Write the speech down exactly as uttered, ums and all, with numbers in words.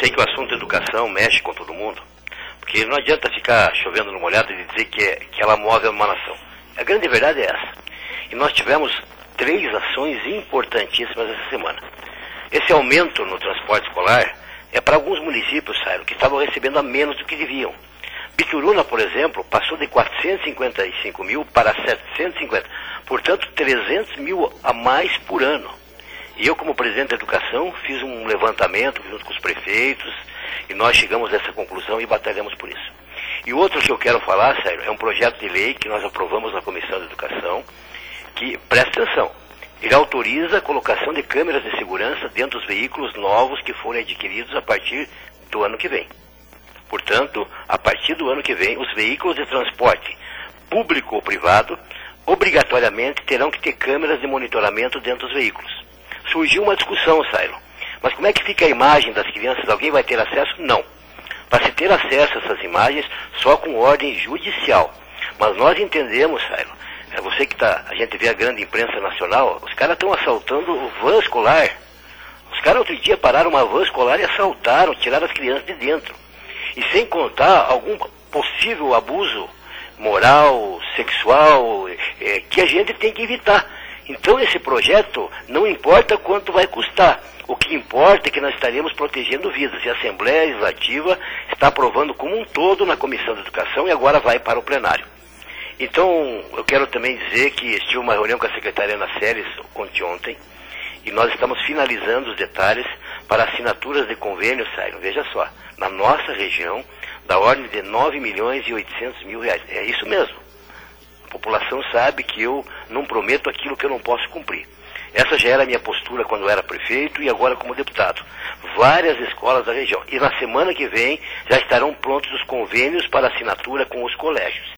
sei que o assunto educação mexe com todo mundo, porque não adianta ficar chovendo no molhado e dizer que, é, que ela move uma nação. A grande verdade é essa. E nós tivemos três ações importantíssimas essa semana. Esse aumento no transporte escolar é para alguns municípios, Sairo, que estavam recebendo a menos do que deviam. Bituruna, por exemplo, passou de quatrocentos e cinquenta e cinco mil para setecentos e cinquenta, portanto trezentos mil a mais por ano. E eu, como presidente da educação, fiz um levantamento junto com os prefeitos e nós chegamos a essa conclusão e batalhamos por isso. E outro que eu quero falar, Sairo, é um projeto de lei que nós aprovamos na Comissão de Educação, que, presta atenção, ele autoriza a colocação de câmeras de segurança dentro dos veículos novos que forem adquiridos a partir do ano que vem. Portanto, a partir do ano que vem, os veículos de transporte público ou privado obrigatoriamente terão que ter câmeras de monitoramento dentro dos veículos. Surgiu uma discussão, Sairo, mas como é que fica a imagem das crianças? Alguém vai ter acesso? Não. Para se ter acesso a essas imagens, só com ordem judicial. Mas nós entendemos, Sairo, é você que está, a gente vê a grande imprensa nacional, os caras estão assaltando o van escolar. Os caras outro dia pararam uma van escolar e assaltaram, tiraram as crianças de dentro. E sem contar algum possível abuso moral, sexual, é, que a gente tem que evitar. Então esse projeto não importa quanto vai custar. O que importa é que nós estaremos protegendo vidas. E a Assembleia Legislativa está aprovando como um todo na Comissão de Educação e agora vai para o plenário. Então, eu quero também dizer que estive uma reunião com a secretária Ana Séries ontem e nós estamos finalizando os detalhes para assinaturas de convênio, Sairo. Veja só, na nossa região, da ordem de nove milhões e oitocentos mil reais. É isso mesmo. A população sabe que eu não prometo aquilo que eu não posso cumprir. Essa já era a minha postura quando eu era prefeito e agora como deputado. Várias escolas da região. E na semana que vem já estarão prontos os convênios para assinatura com os colégios.